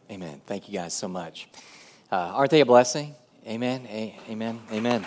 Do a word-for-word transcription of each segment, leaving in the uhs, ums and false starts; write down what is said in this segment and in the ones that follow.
Amen. Thank you guys so much. Uh, aren't they a blessing? Amen. A- amen. Amen.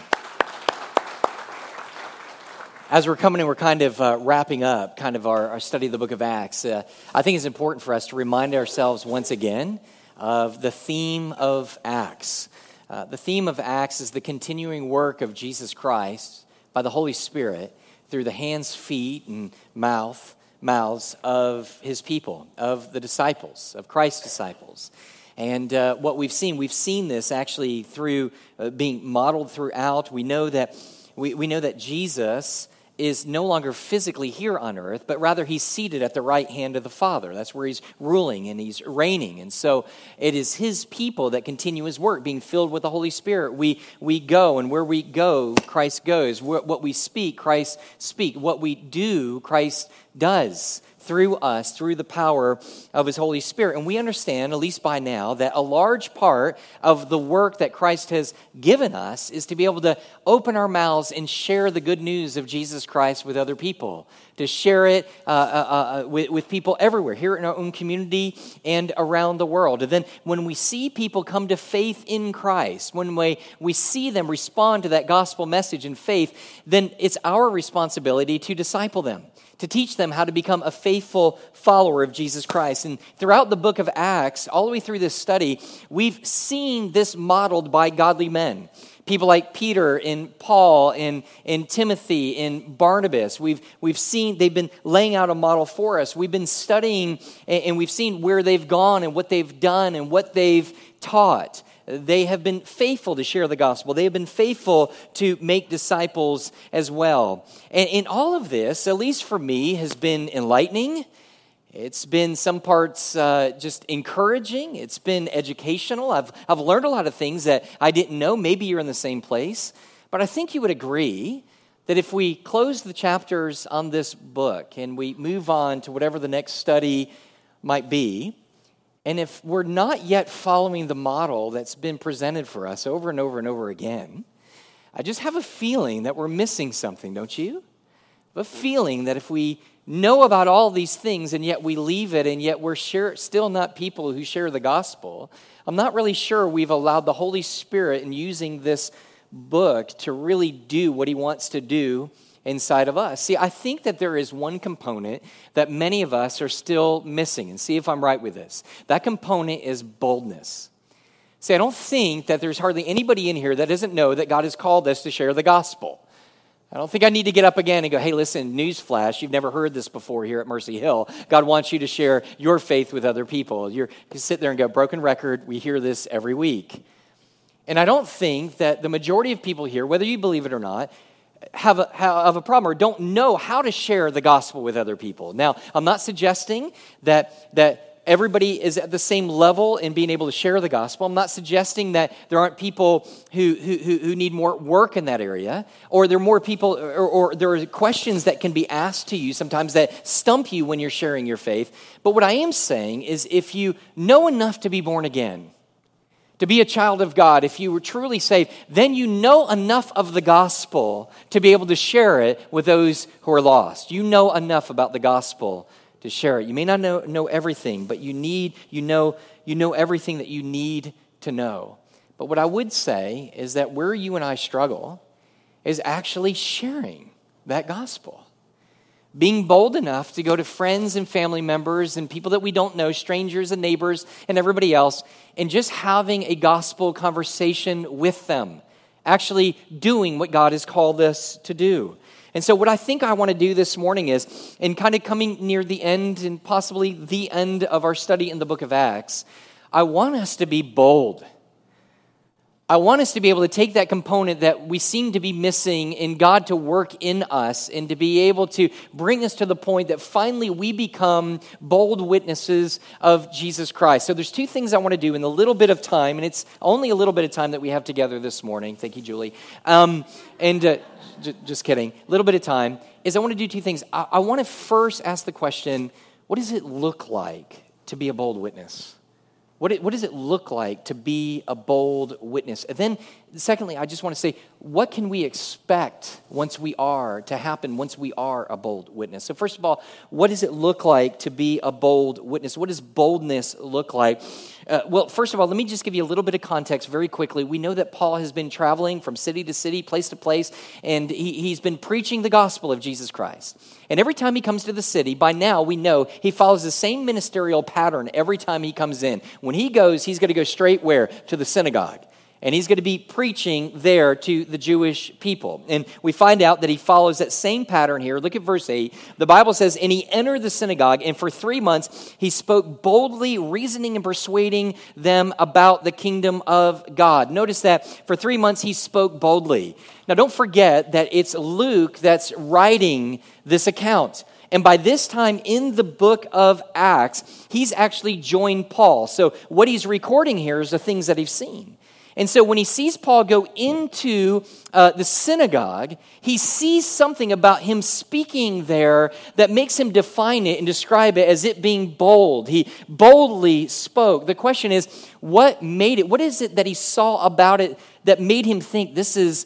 As we're coming and we're kind of uh, wrapping up kind of our, our study of the book of Acts, uh, I think it's important for us to remind ourselves once again of the theme of Acts. Uh, the theme of Acts is the continuing work of Jesus Christ by the Holy Spirit through the hands, feet, and mouth mouths of his people, of the disciples, of Christ's disciples. And uh, what we've seen, we've seen this actually through uh, being modeled throughout. We know that we, we know that Jesus is no longer physically here on earth, but rather he's seated at the right hand of the Father. That's where he's ruling and he's reigning. And so it is his people that continue his work, being filled with the Holy Spirit. We we go, and where we go, Christ goes. What we speak, Christ speaks. What we do, Christ does through us, through the power of his Holy Spirit. And we understand, at least by now, that a large part of the work that Christ has given us is to be able to open our mouths and share the good news of Jesus Christ with other people, to share it uh, uh, uh, with, with people everywhere, here in our own community and around the world. And then when we see people come to faith in Christ, when we, we see them respond to that gospel message in faith, then it's our responsibility to disciple them, to teach them how to become a faithful follower of Jesus Christ. And throughout the book of Acts, all the way through this study, we've seen this modeled by godly men. People like Peter and Paul and, and Timothy and Barnabas. We've, we've seen, they've been laying out a model for us. We've been studying and, and we've seen where they've gone and what they've done and what they've taught. They have been faithful to share the gospel. They have been faithful to make disciples as well. And in all of this, at least for me, has been enlightening. It's been some parts uh, just encouraging. It's been educational. I've, I've learned a lot of things that I didn't know. Maybe you're in the same place. But I think you would agree that if we close the chapters on this book and we move on to whatever the next study might be, and if we're not yet following the model that's been presented for us over and over and over again, I just have a feeling that we're missing something, don't you? A feeling that if we know about all these things and yet we leave it and yet we're sure, still not people who share the gospel, I'm not really sure we've allowed the Holy Spirit in using this book to really do what he wants to do inside of us. See, I think that there is one component that many of us are still missing, and see if I'm right with this. That component is boldness. See, I don't think that there's hardly anybody in here that doesn't know that God has called us to share the gospel. I don't think I need to get up again and go, hey, listen, newsflash, you've never heard this before here at Mercy Hill. God wants you to share your faith with other people. You're, you sit there and go, broken record, we hear this every week. And I don't think that the majority of people here, whether you believe it or not, have a, have a problem or don't know how to share the gospel with other people. Now, I'm not suggesting that that everybody is at the same level in being able to share the gospel. I'm not suggesting that there aren't people who who, who need more work in that area, or there are more people, or, or there are questions that can be asked to you sometimes that stump you when you're sharing your faith. But what I am saying is if you know enough to be born again, to be a child of God, if you were truly saved, then you know enough of the gospel to be able to share it with those who are lost. You know enough about the gospel to share it. You may not know, know everything, but you need, you know, you know everything that you need to know. But what I would say is that where you and I struggle is actually sharing that gospel. Being bold enough to go to friends and family members and people that we don't know, strangers and neighbors and everybody else, and just having a gospel conversation with them, actually doing what God has called us to do. And so what I think I want to do this morning is, in kind of coming near the end and possibly the end of our study in the book of Acts, I want us to be bold. I want us to be able to take that component that we seem to be missing in God to work in us and to be able to bring us to the point that finally we become bold witnesses of Jesus Christ. So there's two things I want to do in the little bit of time, and it's only a little bit of time that we have together this morning. Thank you, Julie. Um, and uh, j- just kidding. A little bit of time is I want to do two things. I, I want to first ask the question, what does it look like to be a bold witness? What, it, what does it look like to be a bold witness? And then, secondly, I just want to say, what can we expect once we are, to happen once we are a bold witness? So first of all, what does it look like to be a bold witness? What does boldness look like? Uh, well, first of all, let me just give you a little bit of context very quickly. We know that Paul has been traveling from city to city, place to place, and he, he's been preaching the gospel of Jesus Christ. And every time he comes to the city, by now we know he follows the same ministerial pattern every time he comes in. When he goes, he's going to go straight where? To the synagogue. And he's going to be preaching there to the Jewish people. And we find out that he follows that same pattern here. Look at verse eight. The Bible says, "And he entered the synagogue, and for three months he spoke boldly, reasoning and persuading them about the kingdom of God." Notice that for three months he spoke boldly. Now don't forget that it's Luke that's writing this account. And by this time in the book of Acts, he's actually joined Paul. So what he's recording here is the things that he's seen. And so when he sees Paul go into uh, the synagogue, he sees something about him speaking there that makes him define it and describe it as it being bold. He boldly spoke. The question is, what made it? What is it that he saw about it that made him think this is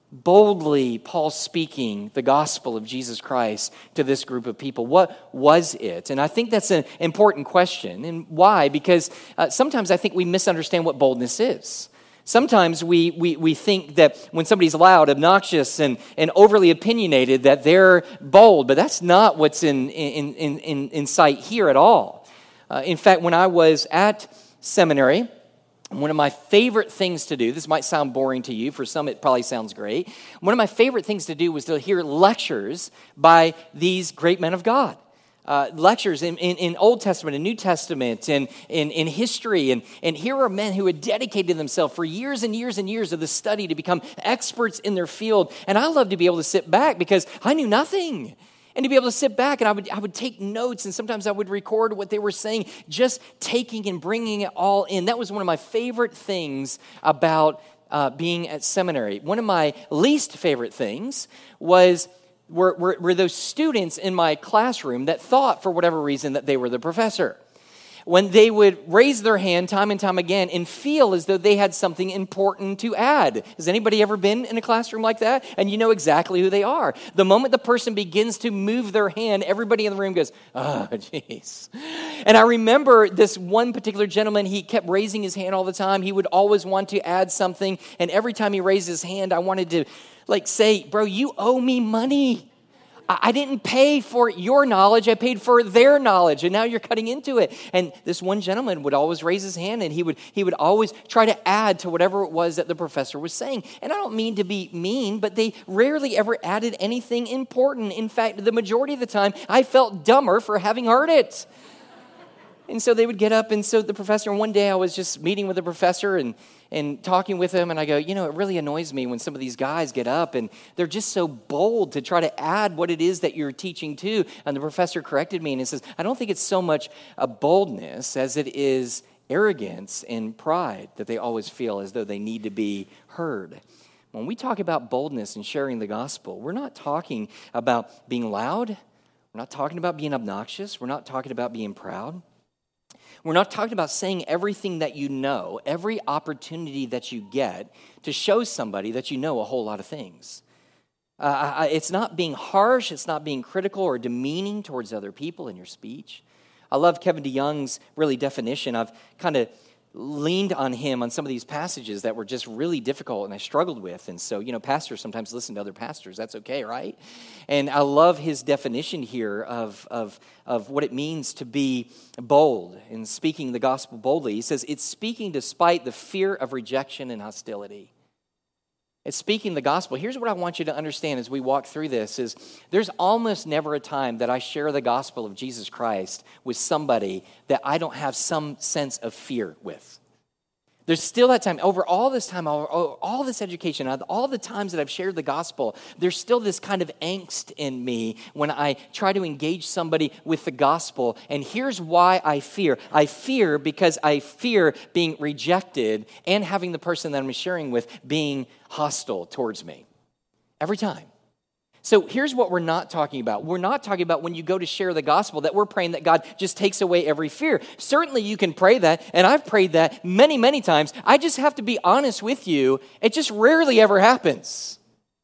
boldly Paul speaking the gospel of Jesus Christ to this group of people? What was it? And I think that's an important question. And why? Because uh, sometimes I think we misunderstand what boldness is. Sometimes we, we we think that when somebody's loud, obnoxious, and, and overly opinionated, that they're bold, but that's not what's in, in, in, in, in sight here at all. Uh, in fact, when I was at seminary, one of my favorite things to do, this might sound boring to you, for some it probably sounds great, one of my favorite things to do was to hear lectures by these great men of God. Uh, lectures in, in, in Old Testament and New Testament and in, in history. And, and here are men who had dedicated themselves for years and years and years of the study to become experts in their field. And I love to be able to sit back because I knew nothing. And to be able to sit back and I would I would take notes, and sometimes I would record what they were saying, just taking and bringing it all in. That was one of my favorite things about uh, being at seminary. One of my least favorite things was Were, were, were those students in my classroom that thought, for whatever reason, that they were the professor. When they would raise their hand time and time again and feel as though they had something important to add. Has anybody ever been in a classroom like that? And you know exactly who they are. The moment the person begins to move their hand, everybody in the room goes, "Oh, jeez." And I remember this one particular gentleman, he kept raising his hand all the time. He would always want to add something. And every time he raised his hand, I wanted to like say, "Bro, you owe me money. I didn't pay for your knowledge, I paid for their knowledge, and now you're cutting into it." And this one gentleman would always raise his hand, and he would he would always try to add to whatever it was that the professor was saying. And I don't mean to be mean, but they rarely ever added anything important. In fact, the majority of the time, I felt dumber for having heard it. And so they would get up, and so the professor, and one day I was just meeting with the professor and, and talking with him, and I go, you know, it really annoys me when some of these guys get up, and they're just so bold to try to add what it is that you're teaching to. And the professor corrected me, and he says, I don't think it's so much a boldness as it is arrogance and pride that they always feel as though they need to be heard. When we talk about boldness and sharing the gospel, we're not talking about being loud. We're not talking about being obnoxious. We're not talking about being proud. We're not talking about saying everything that you know, every opportunity that you get to show somebody that you know a whole lot of things. Uh, I, it's not being harsh. It's not being critical or demeaning towards other people in your speech. I love Kevin DeYoung's really definition. I've kind of leaned on him on some of these passages that were just really difficult and I struggled with. And so, you know, pastors sometimes listen to other pastors. That's okay, right? And I love his definition here of, of, of what it means to be bold and speaking the gospel boldly. He says, it's speaking despite the fear of rejection and hostility. It's speaking the gospel. Here's what I want you to understand as we walk through this is there's almost never a time that I share the gospel of Jesus Christ with somebody that I don't have some sense of fear with. There's still that time, over all this time, over all this education, all the times that I've shared the gospel, there's still this kind of angst in me when I try to engage somebody with the gospel. And here's why I fear. I fear because I fear being rejected and having the person that I'm sharing with being hostile towards me. Every time. So here's what we're not talking about. We're not talking about when you go to share the gospel that we're praying that God just takes away every fear. Certainly you can pray that, and I've prayed that many, many times. I just have to be honest with you. It just rarely ever happens.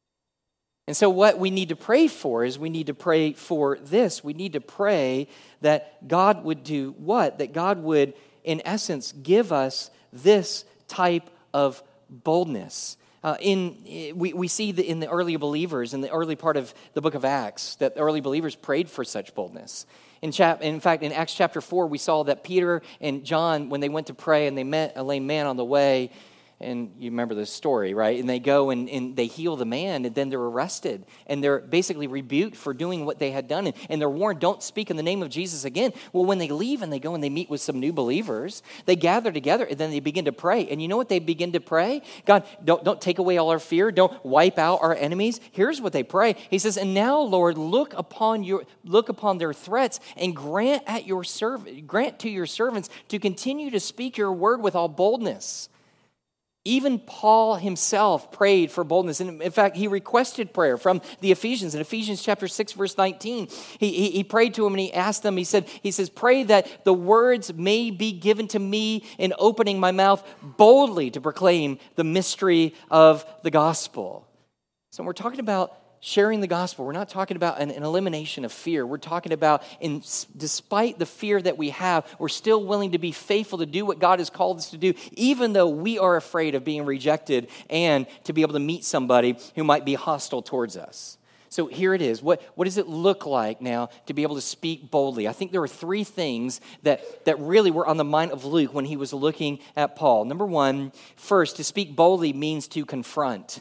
And so what we need to pray for is we need to pray for this. We need to pray that God would do what? That God would, in essence, give us this type of boldness. Uh, in we, we see that in the early believers, in the early part of the book of Acts, that the early believers prayed for such boldness. In, chap, in fact, in Acts chapter four, we saw that Peter and John, when they went to pray and they met a lame man on the way, and you remember this story, right? And they go and, and they heal the man, and then they're arrested. And they're basically rebuked for doing what they had done. And, and they're warned, don't speak in the name of Jesus again. Well, when they leave and they go and they meet with some new believers, they gather together and then they begin to pray. And you know what they begin to pray? God, don't, don't take away all our fear. Don't wipe out our enemies. Here's what they pray. He says, and now, Lord, look upon your look upon their threats and grant at your serv- grant to your servants to continue to speak your word with all boldness. Even Paul himself prayed for boldness. And in fact, he requested prayer from the Ephesians. In Ephesians chapter six, verse nineteen, he, he, he prayed to him and he asked them, he said, he says, pray that the words may be given to me in opening my mouth boldly to proclaim the mystery of the gospel. So we're talking about sharing the gospel. We're not talking about an, an elimination of fear. We're talking about, in, despite the fear that we have, we're still willing to be faithful to do what God has called us to do, even though we are afraid of being rejected and to be able to meet somebody who might be hostile towards us. So here it is. What, what does it look like now to be able to speak boldly? I think there were three things that, that really were on the mind of Luke when he was looking at Paul. Number one, first, to speak boldly means to confront.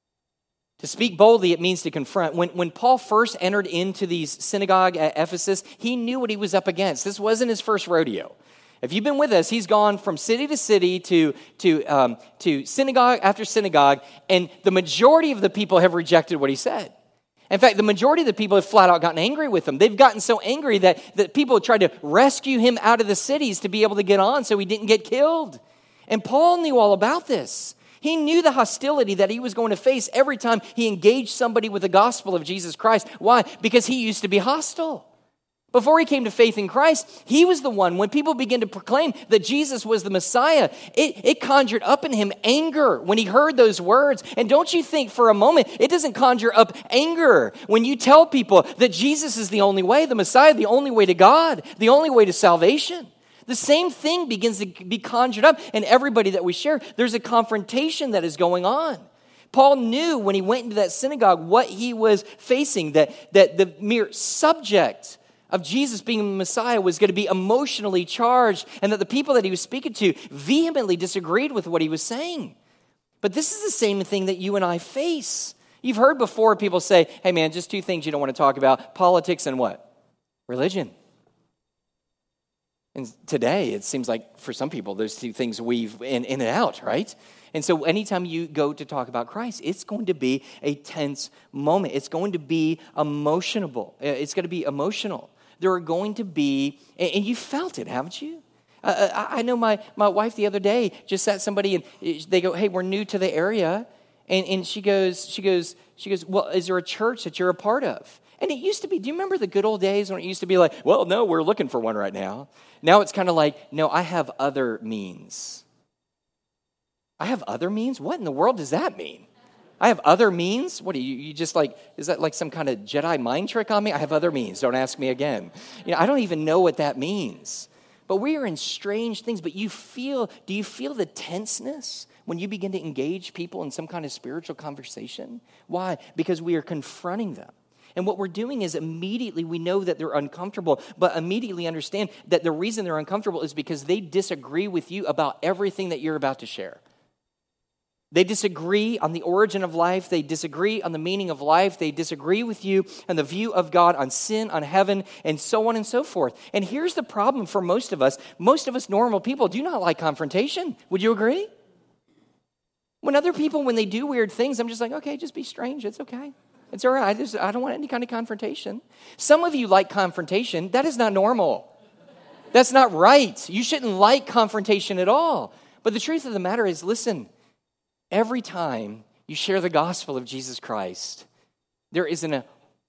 To speak boldly, it means to confront. When, when Paul first entered into these synagogue at Ephesus, he knew what he was up against. This wasn't his first rodeo. If you've been with us, he's gone from city to city to, to, um, to synagogue after synagogue, and the majority of the people have rejected what he said. In fact, the majority of the people have flat out gotten angry with him. They've gotten so angry that, that people tried to rescue him out of the cities to be able to get on so he didn't get killed. And Paul knew all about this. He knew the hostility that he was going to face every time he engaged somebody with the gospel of Jesus Christ. Why? Because he used to be hostile. Before he came to faith in Christ, he was the one, when people began to proclaim that Jesus was the Messiah, it, it conjured up in him anger when he heard those words. And don't you think for a moment, it doesn't conjure up anger when you tell people that Jesus is the only way, the Messiah, the only way to God, the only way to salvation. The same thing begins to be conjured up in everybody that we share. There's a confrontation that is going on. Paul knew when he went into that synagogue what he was facing, that, that the mere subject of Jesus being the Messiah was going to be emotionally charged, and that the people that he was speaking to vehemently disagreed with what he was saying. But this is the same thing that you and I face. You've heard before people say, hey man, just two things you don't want to talk about, politics and what? Religion. And today, it seems like for some people, those two things weave in, in and out, right? And so anytime you go to talk about Christ, it's going to be a tense moment. It's going to be emotional. It's going to be emotional. There are going to be, and you felt it, haven't you? Uh, I know my, my wife the other day just sat somebody and they go, hey, we're new to the area. And, and she goes, she goes, she goes, well, is there a church that you're a part of? And it used to be, do you remember the good old days when it used to be like, well, no, we're looking for one right now. Now it's kind of like, no, I have other means. I have other means? What in the world does that mean? I have other means? What are you, you just like, is that like some kind of Jedi mind trick on me? I have other means. Don't ask me again. You know, I don't even know what that means. But we are in strange things. But you feel, do you feel the tenseness when you begin to engage people in some kind of spiritual conversation? Why? Because we are confronting them. And what we're doing is immediately we know that they're uncomfortable, but immediately understand that the reason they're uncomfortable is because they disagree with you about everything that you're about to share. They disagree on the origin of life. They disagree on the meaning of life. They disagree with you on the view of God, on sin, on heaven, and so on and so forth. And here's the problem for most of us. Most of us normal people do not like confrontation. Would you agree? When other people, when they do weird things, I'm just like, okay, just be strange. It's okay. It's all right. I, just, I don't want any kind of confrontation. Some of you like confrontation. That is not normal. That's not right. You shouldn't like confrontation at all. But the truth of the matter is, listen, every time you share the gospel of Jesus Christ, There is an,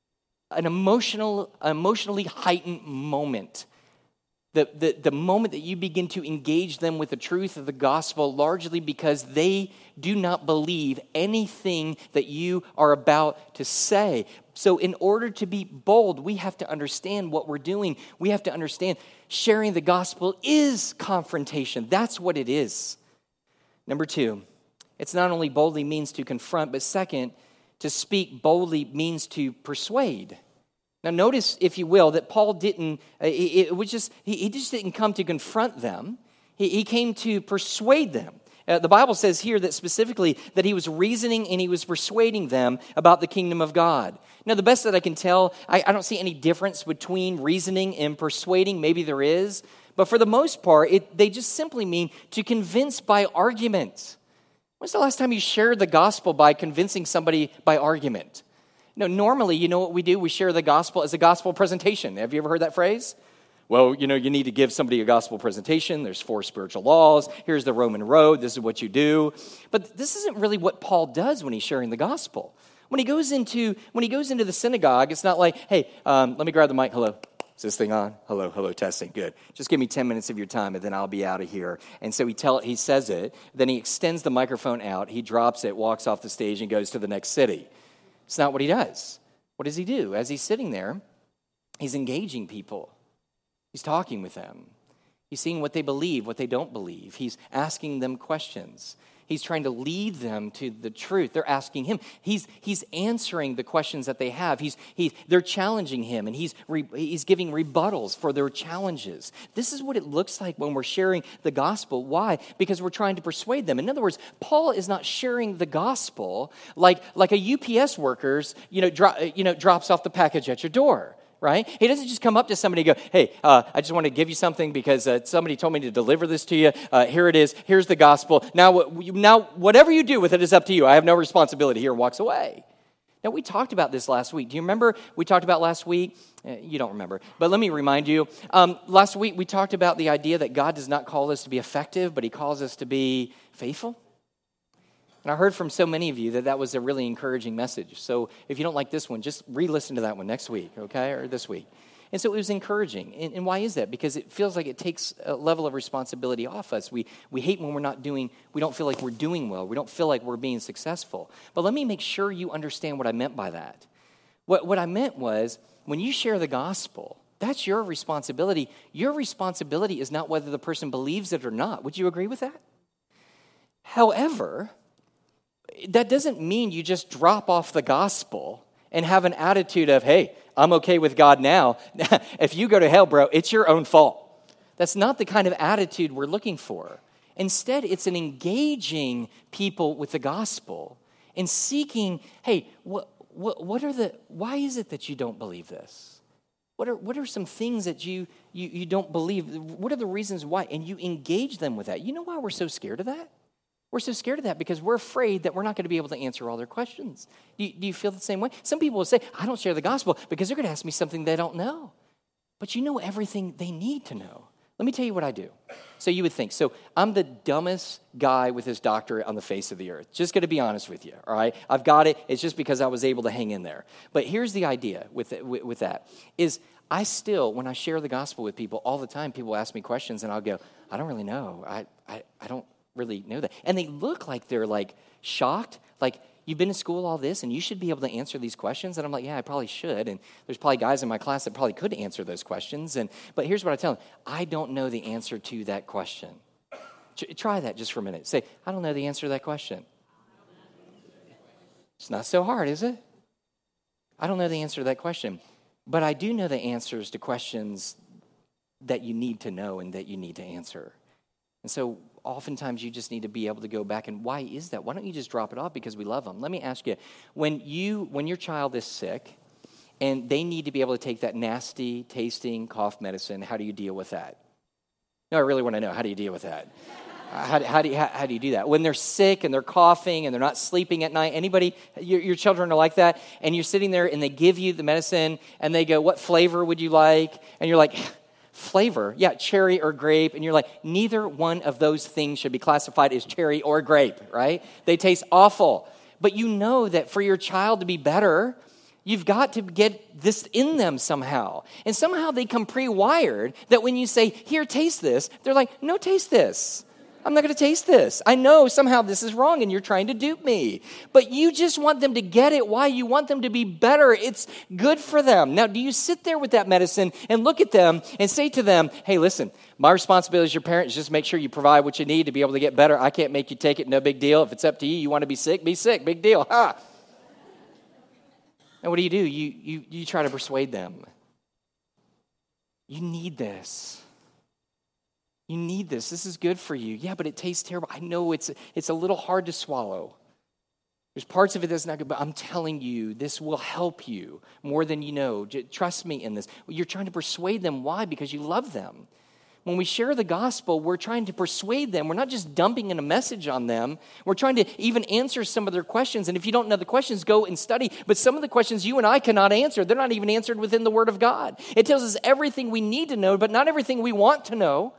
an emotional, emotionally heightened moment. The, the, the moment that you begin to engage them with the truth of the gospel, largely because they do not believe anything that you are about to say. So in order to be bold, we have to understand what we're doing. We have to understand sharing the gospel is confrontation. That's what it is. Number two, it's not only boldly means to confront, but second, to speak boldly means to persuade. Now notice, if you will, that Paul didn't, it was just, he just didn't come to confront them. He, he came to persuade them. Uh, the Bible says here that specifically that he was reasoning and he was persuading them about the kingdom of God. Now, the best that I can tell, I, I don't see any difference between reasoning and persuading. Maybe there is. But for the most part, it, they just simply mean to convince by argument. When's the last time you shared the gospel by convincing somebody by argument? No, normally, you know what we do? We share the gospel as a gospel presentation. Have you ever heard that phrase? Well, you know, you need to give somebody a gospel presentation. There's four spiritual laws. Here's the Roman road. This is what you do. But this isn't really what Paul does when he's sharing the gospel. When he goes into when he goes into the synagogue, it's not like, hey, um, let me grab the mic. Hello. Is this thing on? Hello, hello, testing. Good. Just give me ten minutes of your time, and then I'll be out of here. And so he tell he says it. Then he extends the microphone out. He drops it, walks off the stage, and goes to the next city. It's not what he does. What does he do? As he's sitting there, he's engaging people. He's talking with them. He's seeing what they believe, what they don't believe. He's asking them questions. He's trying to lead them to the truth. They're asking him. He's he's answering the questions that they have. He's he they're challenging him, and he's re, he's giving rebuttals for their challenges. This is what it looks like when we're sharing the gospel. Why? Because we're trying to persuade them. In other words, Paul is not sharing the gospel like like a U P S worker's you know dro, you know drops off the package at your door. Right? He doesn't just come up to somebody and go, hey, uh, I just want to give you something because uh, somebody told me to deliver this to you. Uh, here it is. Here's the gospel. Now, now, whatever you do with it is up to you. I have no responsibility here, and walks away. Now, we talked about this last week. Do you remember we talked about last week? Uh, you don't remember, but let me remind you. Um, last week, we talked about the idea that God does not call us to be effective, but he calls us to be faithful. And I heard from so many of you that that was a really encouraging message. So if you don't like this one, just re-listen to that one next week, okay, or this week. And so it was encouraging. And, and why is that? Because it feels like it takes a level of responsibility off us. We we hate when we're not doing, we don't feel like we're doing well. We don't feel like we're being successful. But let me make sure you understand what I meant by that. What, what I meant was, when you share the gospel, that's your responsibility. Your responsibility is not whether the person believes it or not. Would you agree with that? However, that doesn't mean you just drop off the gospel and have an attitude of, hey, I'm okay with God now. If you go to hell, bro, it's your own fault. That's not the kind of attitude we're looking for. Instead, it's an engaging people with the gospel and seeking, hey, what, what, what are the, why is it that you don't believe this? What are, what are some things that you, you, you don't believe? What are the reasons why? And you engage them with that. You know why we're so scared of that? We're so scared of that because we're afraid that we're not going to be able to answer all their questions. Do you, do you feel the same way? Some people will say, I don't share the gospel because they're going to ask me something they don't know. But you know everything they need to know. Let me tell you what I do. So you would think, so I'm the dumbest guy with his doctorate on the face of the earth. Just going to be honest with you, all right? I've got it. It's just because I was able to hang in there. But here's the idea with, it, with, with that, is I still, when I share the gospel with people all the time, people ask me questions and I'll go, I don't really know. I, I, I don't really know that. And they look like they're like shocked, like, you've been to school all this and you should be able to answer these questions. And I'm like, yeah, I probably should. And there's probably guys in my class that probably could answer those questions. And but here's what I tell them. I don't know the answer to that question. Try that just for a minute. Say, I don't know the answer to that question. It's not so hard, is it? I don't know the answer to that question. But I do know the answers to questions that you need to know and that you need to answer. And so oftentimes you just need to be able to go back and why is that? Why don't you just drop it off? Because we love them. Let me ask you, when you when your child is sick and they need to be able to take that nasty tasting cough medicine, how do you deal with that? No, I really want to know, how do you deal with that? How, how, do you, how, how do you do that? When they're sick and they're coughing and they're not sleeping at night, anybody, your, your children are like that, and you're sitting there and they give you the medicine and they go, what flavor would you like? And you're like, flavor, yeah, cherry or grape, and you're like, neither one of those things should be classified as cherry or grape, right? They taste awful. But you know that for your child to be better, You've got to get this in them somehow. And somehow they come pre-wired that when you say, here, taste this, they're like, no, taste this. I'm not going to taste this. I know somehow this is wrong and you're trying to dupe me. But you just want them to get it. Why? You want them to be better. It's good for them. Now, do you sit there with that medicine and look at them and say to them, hey, listen, my responsibility as your parent is just make sure you provide what you need to be able to get better. I can't make you take it. No big deal. If it's up to you, you want to be sick, be sick. Big deal. Ha! And what do you do? You, you, you try to persuade them. You need this. You need this. This is good for you. Yeah, but it tastes terrible. I know it's it's a little hard to swallow. There's parts of it that's not good, but I'm telling you, this will help you more than you know. Trust me in this. You're trying to persuade them. Why? Because you love them. When we share the gospel, we're trying to persuade them. We're not just dumping in a message on them. We're trying to even answer some of their questions. And if you don't know the questions, go and study. But some of the questions you and I cannot answer. They're not even answered within the Word of God. It tells us everything we need to know, but not everything we want to know.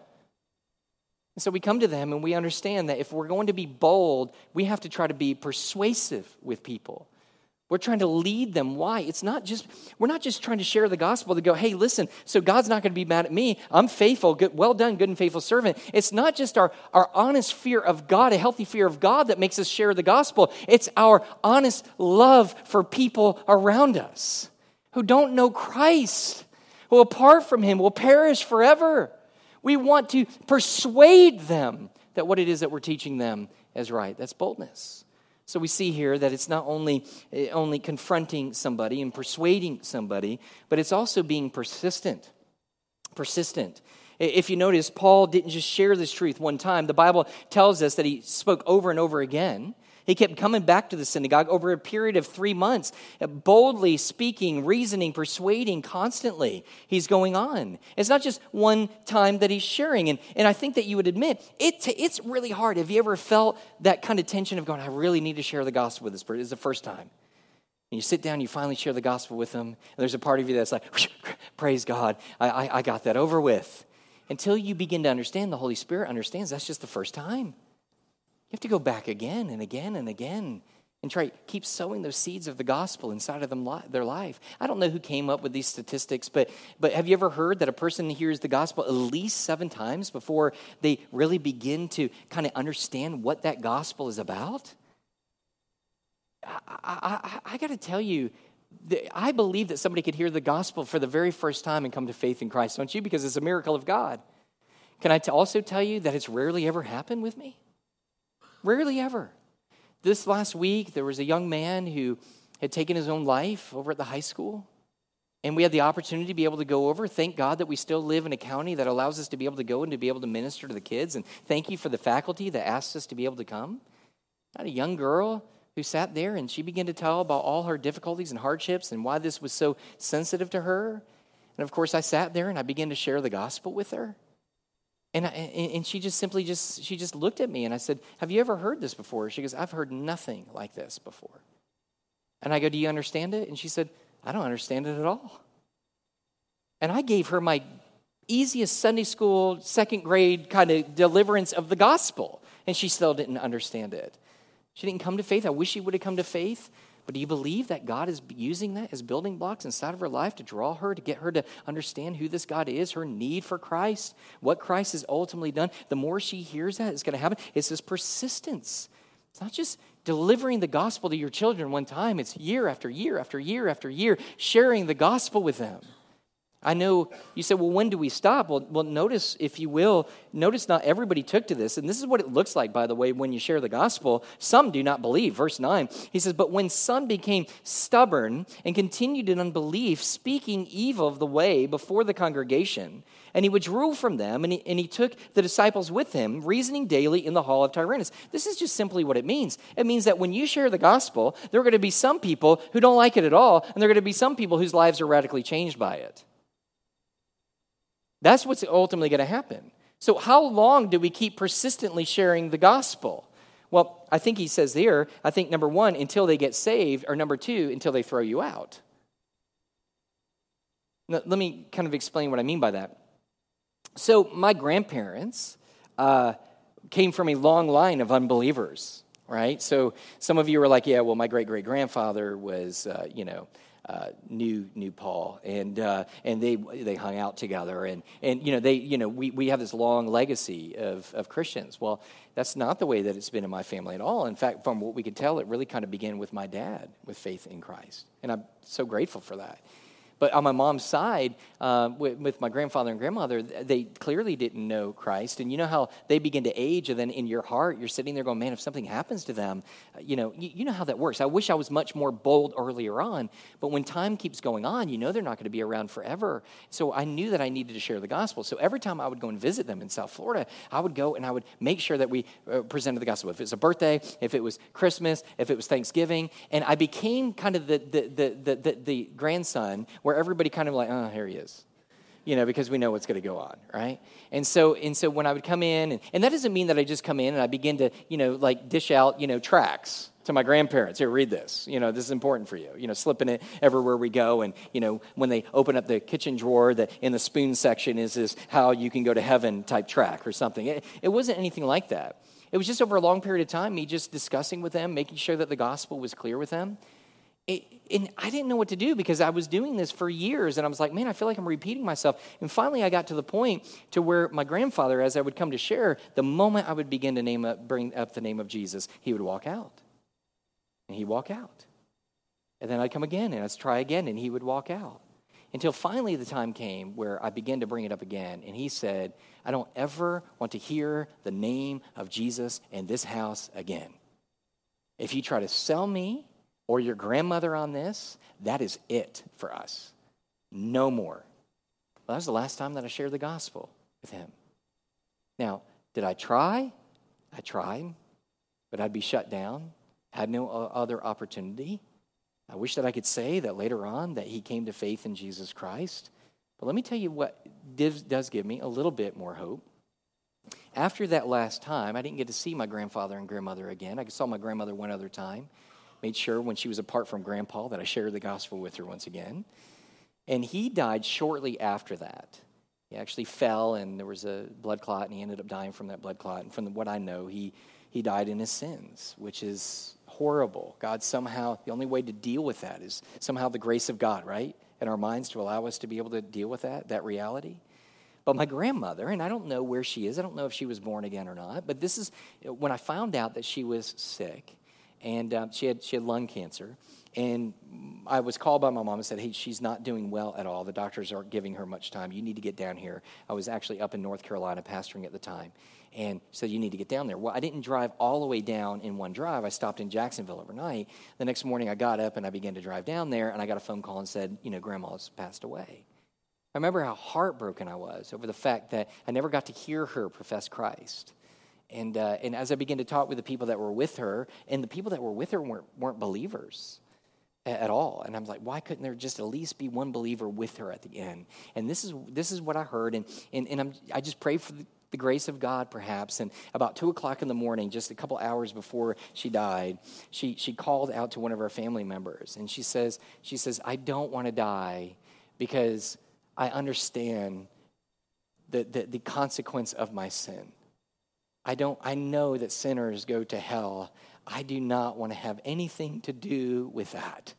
And so we come to them and we understand that if we're going to be bold, we have to try to be persuasive with people. We're trying to lead them. Why? It's not just, we're not just trying to share the gospel to go, hey, listen, so God's not going to be mad at me. I'm faithful. Good, well done, good and faithful servant. It's not just our, our honest fear of God, a healthy fear of God that makes us share the gospel. It's our honest love for people around us who don't know Christ, who apart from him will perish forever. We want to persuade them that what it is that we're teaching them is right. That's boldness. So we see here that it's not only, only confronting somebody and persuading somebody, but it's also being persistent. Persistent. If you notice, Paul didn't just share this truth one time. The Bible tells us that he spoke over and over again. He kept coming back to the synagogue over a period of three months, boldly speaking, reasoning, persuading constantly. He's going on. It's not just one time that he's sharing. And, and I think that you would admit, it, it's really hard. Have you ever felt that kind of tension of going, I really need to share the gospel with this person? It's the first time. And you sit down, you finally share the gospel with them. And there's a part of you that's like, praise God, I, I, I got that over with. Until you begin to understand, the Holy Spirit understands that's just the first time. You have to go back again and again and again and try keep sowing those seeds of the gospel inside of them, their life. I don't know who came up with these statistics, but but have you ever heard that a person hears the gospel at least seven times before they really begin to kind of understand what that gospel is about? I, I, I, I got to tell you, I believe that somebody could hear the gospel for the very first time and come to faith in Christ, don't you? Because it's a miracle of God. Can I t- also tell you that it's rarely ever happened with me? Rarely ever. This last week, there was a young man who had taken his own life over at the high school. And we had the opportunity to be able to go over. Thank God that we still live in a county that allows us to be able to go and to be able to minister to the kids. And thank you for the faculty that asked us to be able to come. I had a young girl who sat there and she began to tell about all her difficulties and hardships and why this was so sensitive to her. And of course, I sat there and I began to share the gospel with her. And I, and she just simply just, she just looked at me and I said, have you ever heard this before? She goes, I've heard nothing like this before. And I go, do you understand it? And she said, I don't understand it at all. And I gave her my easiest Sunday school, second grade kind of deliverance of the gospel. And she still didn't understand it. She didn't come to faith. I wish she would have come to faith. But do you believe that God is using that as building blocks inside of her life to draw her, to get her to understand who this God is, her need for Christ, what Christ has ultimately done? The more she hears that, it's going to happen. It's this persistence. It's not just delivering the gospel to your children one time. It's year after year after year after year, sharing the gospel with them. I know you said, well, when do we stop? Well, well, notice, if you will, notice not everybody took to this. And this is what it looks like, by the way, when you share the gospel. Some do not believe. Verse nine, he says, but when some became stubborn and continued in unbelief, speaking evil of the way before the congregation, and he withdrew from them, and he, and he took the disciples with him, reasoning daily in the hall of Tyrannus. This is just simply what it means. It means that when you share the gospel, there are going to be some people who don't like it at all, and there are going to be some people whose lives are radically changed by it. That's what's ultimately going to happen. So how long do we keep persistently sharing the gospel? Well, I think he says there, I think number one, until they get saved, or number two, until they throw you out. Now, let me kind of explain what I mean by that. So my grandparents uh, came from a long line of unbelievers, right? So some of you are like, yeah, well, my great-great-grandfather was, uh, you know, uh, knew knew Paul, and uh, and they they hung out together, and and you know they you know we, we have this long legacy of of Christians. Well, that's not the way that it's been in my family at all. In fact, from what we could tell, it really kind of began with my dad with faith in Christ, and I'm so grateful for that. But on my mom's side, uh, with, with my grandfather and grandmother, they clearly didn't know Christ. And you know how they begin to age, and then in your heart, you're sitting there going, man, if something happens to them, uh, you know, you, you know how that works. I wish I was much more bold earlier on, but when time keeps going on, you know they're not going to be around forever. So I knew that I needed to share the gospel. So every time I would go and visit them in South Florida, I would go and I would make sure that we uh, presented the gospel. If it was a birthday, if it was Christmas, if it was Thanksgiving, and I became kind of the the the the, the, the grandson where everybody kind of like, oh, here he is, you know, because we know what's going to go on, right? And so, and so when I would come in, and, and that doesn't mean that I just come in and I begin to, you know, like dish out, you know, tracts to my grandparents. Here, read this. You know, this is important for you. You know, slipping it everywhere we go. And, you know, when they open up the kitchen drawer, that in the spoon section is this how you can go to heaven type tract or something. It, it wasn't anything like that. It was just over a long period of time, me just discussing with them, making sure that the gospel was clear with them. It, and I didn't know what to do because I was doing this for years, and I was like, man, I feel like I'm repeating myself. And finally, I got to the point to where my grandfather, as I would come to share, the moment I would begin to name up, bring up the name of Jesus, he would walk out, and he'd walk out. And then I'd come again, and I'd try again, and he would walk out. Until finally the time came where I began to bring it up again, and he said, I don't ever want to hear the name of Jesus in this house again. If you try to sell me or your grandmother on this, that is it for us. No more. Well, that was the last time that I shared the gospel with him. Now, did I try? I tried, but I'd be shut down, had no other opportunity. I wish that I could say that later on that he came to faith in Jesus Christ. But let me tell you what does give me a little bit more hope. After that last time, I didn't get to see my grandfather and grandmother again. I saw my grandmother one other time. Made sure when she was apart from Grandpa that I shared the gospel with her once again. And he died shortly after that. He actually fell, and there was a blood clot, and he ended up dying from that blood clot. And from what I know, he, he died in his sins, which is horrible. God somehow, the only way to deal with that is somehow the grace of God, right? In our minds to allow us to be able to deal with that, that reality. But my grandmother, and I don't know where she is. I don't know if she was born again or not. But this is when I found out that she was sick. And um, she had she had lung cancer, and I was called by my mom and said, hey, she's not doing well at all. The doctors aren't giving her much time. You need to get down here. I was actually up in North Carolina pastoring at the time, and said, you need to get down there. Well, I didn't drive all the way down in one drive. I stopped in Jacksonville overnight. The next morning I got up and I began to drive down there, and I got a phone call and said, you know, Grandma's passed away. I remember how heartbroken I was over the fact that I never got to hear her profess Christ. And uh, and as I began to talk with the people that were with her, and the people that were with her weren't, weren't believers at, at all. And I'm like, why couldn't there just at least be one believer with her at the end? And this is this is what I heard. And and, and I'm, I just prayed for the, the grace of God, perhaps. And about two o'clock in the morning, just a couple hours before she died, she she called out to one of our family members, and she says she says I don't want to die because I understand the the, the consequence of my sin. I don't. I know that sinners go to hell. I do not want to have anything to do with that.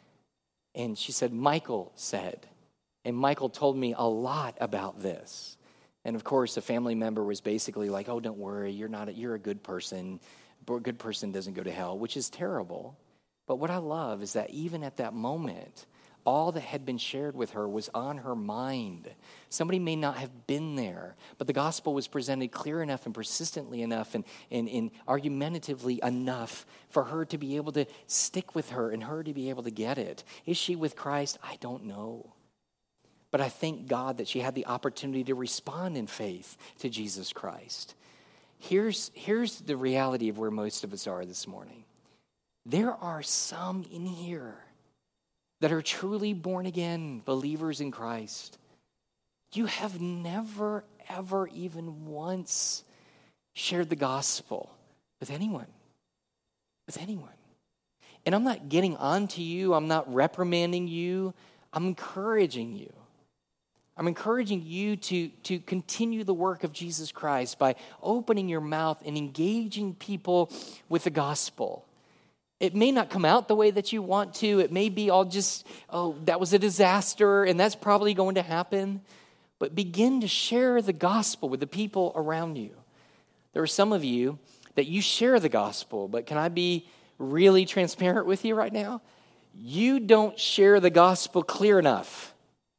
And she said, Michael said, and Michael told me a lot about this. And of course, a family member was basically like, oh, don't worry, you're not. A, you're a good person. A good person doesn't go to hell, which is terrible. But what I love is that even at that moment, all that had been shared with her was on her mind. Somebody may not have been there, but the gospel was presented clear enough and persistently enough and, and, and argumentatively enough for her to be able to stick with her and her to be able to get it. Is she with Christ? I don't know. But I thank God that she had the opportunity to respond in faith to Jesus Christ. Here's, here's the reality of where most of us are this morning. There are some in here that are truly born again believers in Christ. You have never, ever, even once shared the gospel with anyone. With anyone. And I'm not getting on to you. I'm not reprimanding you. I'm encouraging you. I'm encouraging you to, to continue the work of Jesus Christ by opening your mouth and engaging people with the gospel. It may not come out the way that you want to. It may be all just, oh, that was a disaster, and that's probably going to happen. But begin to share the gospel with the people around you. There are some of you that you share the gospel, but can I be really transparent with you right now? You don't share the gospel clear enough.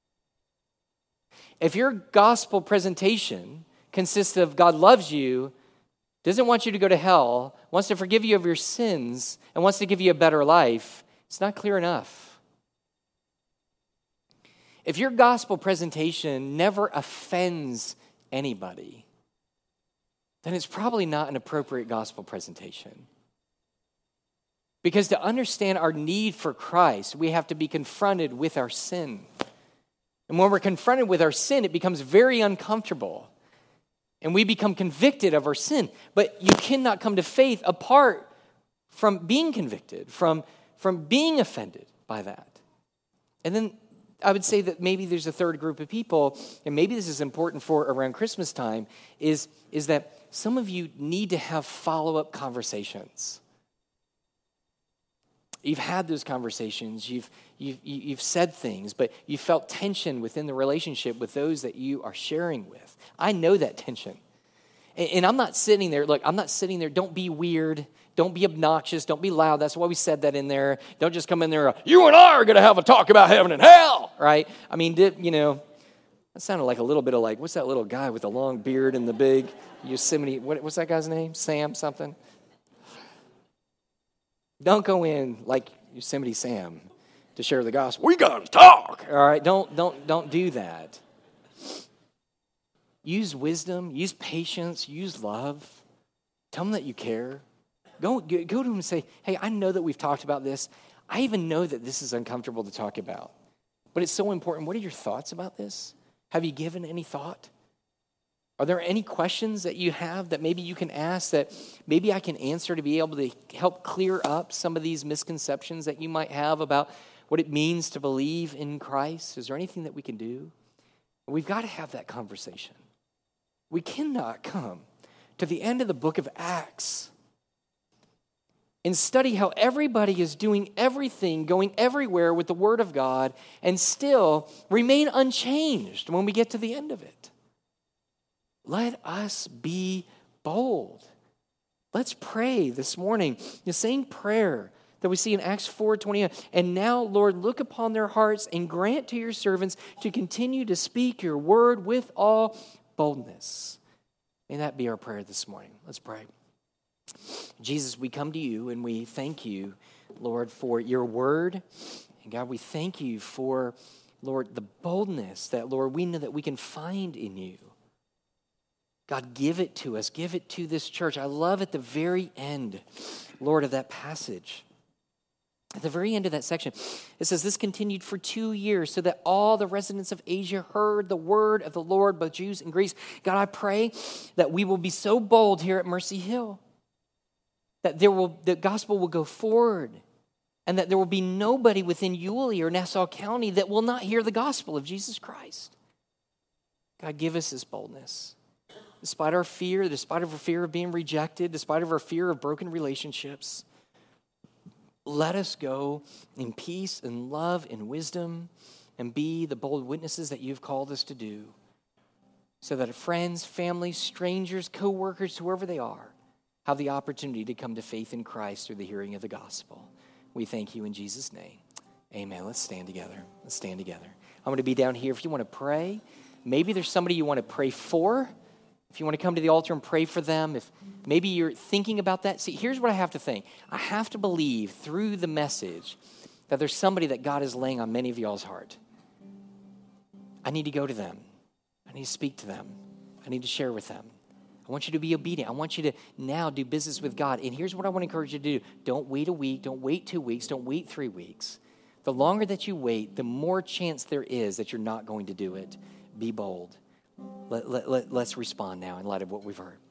If your gospel presentation consists of God loves you, doesn't want you to go to hell, wants to forgive you of your sins, and wants to give you a better life, it's not clear enough. If your gospel presentation never offends anybody, then it's probably not an appropriate gospel presentation. Because to understand our need for Christ, we have to be confronted with our sin. And when we're confronted with our sin, it becomes very uncomfortable. And we become convicted of our sin. But you cannot come to faith apart from being convicted, from, from being offended by that. And then I would say that maybe there's a third group of people, and maybe this is important for around Christmas time, is, is that some of you need to have follow-up conversations. You've had those conversations, you've, you've, you've said things, but you felt tension within the relationship with those that you are sharing with. I know that tension. And, and I'm not sitting there, look, I'm not sitting there, don't be weird, don't be obnoxious, don't be loud. That's why we said that in there. Don't just come in there, you and I are going to have a talk about heaven and hell, right? I mean, did, you know, that sounded like a little bit of like, what's that little guy with the long beard and the big Yosemite, what, what's that guy's name? Sam something? Don't go in like Yosemite Sam to share the gospel. We got to talk. All right, don't don't don't do that. Use wisdom, use patience, use love. Tell them that you care. Go go to them and say, "Hey, I know that we've talked about this. I even know that this is uncomfortable to talk about. But it's so important. What are your thoughts about this? Have you given any thought? Are there any questions that you have that maybe you can ask that maybe I can answer to be able to help clear up some of these misconceptions that you might have about what it means to believe in Christ? Is there anything that we can do?" We've got to have that conversation. We cannot come to the end of the book of Acts and study how everybody is doing everything, going everywhere with the Word of God, and still remain unchanged when we get to the end of it. Let us be bold. Let's pray this morning. The same prayer that we see in Acts four twenty-nine. And now, Lord, look upon their hearts and grant to your servants to continue to speak your word with all boldness. May that be our prayer this morning. Let's pray. Jesus, we come to you and we thank you, Lord, for your word. And God, we thank you for, Lord, the boldness that, Lord, we know that we can find in you. God, give it to us. Give it to this church. I love at the very end, Lord, of that passage. At the very end of that section, it says, this continued for two years so that all the residents of Asia heard the word of the Lord, both Jews and Greeks. God, I pray that we will be so bold here at Mercy Hill, that there will the gospel will go forward, and that there will be nobody within Yulee or Nassau County that will not hear the gospel of Jesus Christ. God, give us this boldness. Despite our fear, despite of our fear of being rejected, despite of our fear of broken relationships, let us go in peace and love and wisdom and be the bold witnesses that you've called us to do, so that friends, families, strangers, co-workers, whoever they are, have the opportunity to come to faith in Christ through the hearing of the gospel. We thank you in Jesus' name. Amen. Let's stand together. Let's stand together. I'm going to be down here. If you want to pray, maybe there's somebody you want to pray for. If you want to come to the altar and pray for them, if maybe you're thinking about that. See, here's what I have to think. I have to believe through the message that there's somebody that God is laying on many of y'all's heart. I need to go to them. I need to speak to them. I need to share with them. I want you to be obedient. I want you to now do business with God. And here's what I want to encourage you to do. Don't wait a week. Don't wait two weeks. Don't wait three weeks. The longer that you wait, the more chance there is that you're not going to do it. Be bold. Let, let, let, let's respond now in light of what we've heard.